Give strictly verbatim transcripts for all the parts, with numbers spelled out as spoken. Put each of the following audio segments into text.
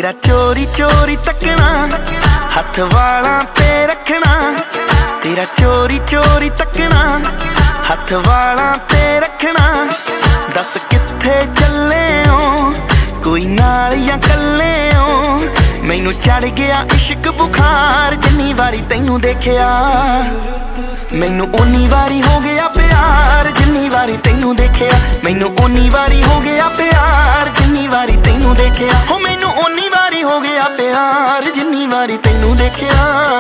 तेरा चोरी चोरी तकना हथ वालां ते रखना। तेरा चोरी चोरी तकना हथ वालां ते रखना। दस कित्थे चले हो कोई नाल या कल्ले हो। मैनू चढ़ गया इश्क बुखार जिन्नी वारी तैनू देखिया। मैनू उन्नी वारी हो गया प्यार जिन्नी वारी तैनू देखिया। मैनू उन्नी वारी हो गया प्यार जिन्नी वारी तैनू देखिया। हो मैनू उन्नी वारी हो गया प्यार जिन्नी वारी तैनू देखिया।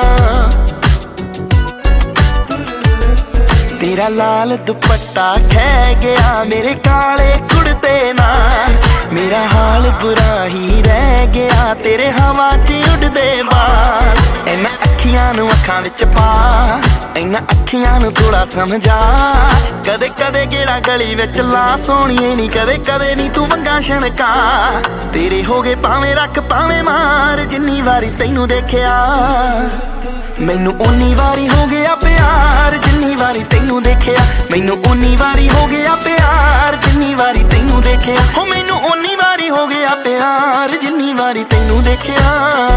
तेरा लाल दुपट्टा खह गया मेरे काले कुड़ते नाल। मेरा हाल बुरा ही रह गया तेरे हवा च उड़दे बाल। इन्हां अखियां नूं अखां विच पा इन्हां अखियां नूं थोड़ा समझा। कदे कदे गेड़ा गली विच ला सोहणीए नी कदे कदे नी तू वंगा छणका। तेरे हो गए भावें रख भावें मार जिन्नी वारी तैनू देखिया। मैनू उन्नी वारी हो गया प्यार जिन्नी वारी तैनू देखिया। मैनू उन्नी वारी हो गया प्यार जिन्नी वारी तैनू देखिया। हो मैनू उन्नी वारी हो गया प्यार जिन्नी वारी तैनू देखिया।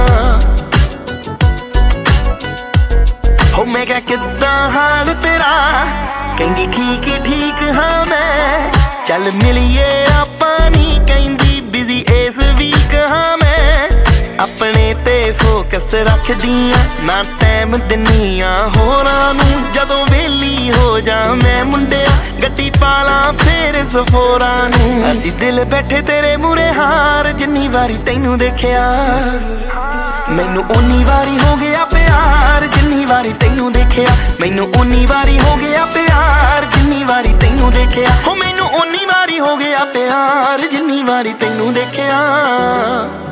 हो मैं क्या किद्दां हाल तेरा कहंदी ठीक ठीक हाँ मैं। चल मिलिए आपां नी कहंदी बिजी इस वीक हाँ मैं। अपने ते फोकस रखदियां ना टाइम दिनिया होरां नूं। जदों वेली हो जा मैं मुंडिया गड्डी पाला फेर सफोरां नूं। असीं दिल बैठे तेरे मूरे हार जिन्नी वारी तैनू देखिया। मैनू उन्नी वारी हो गया प्यार जिन्नी वारी तैनू देखिया। मैनू उन्नी वारी हो गया प्यार जिन्नी वारी तैनू देखिया। हो मैनू उन्नी वारी हो गया प्यार जिन्नी वारी तैनू देखिया।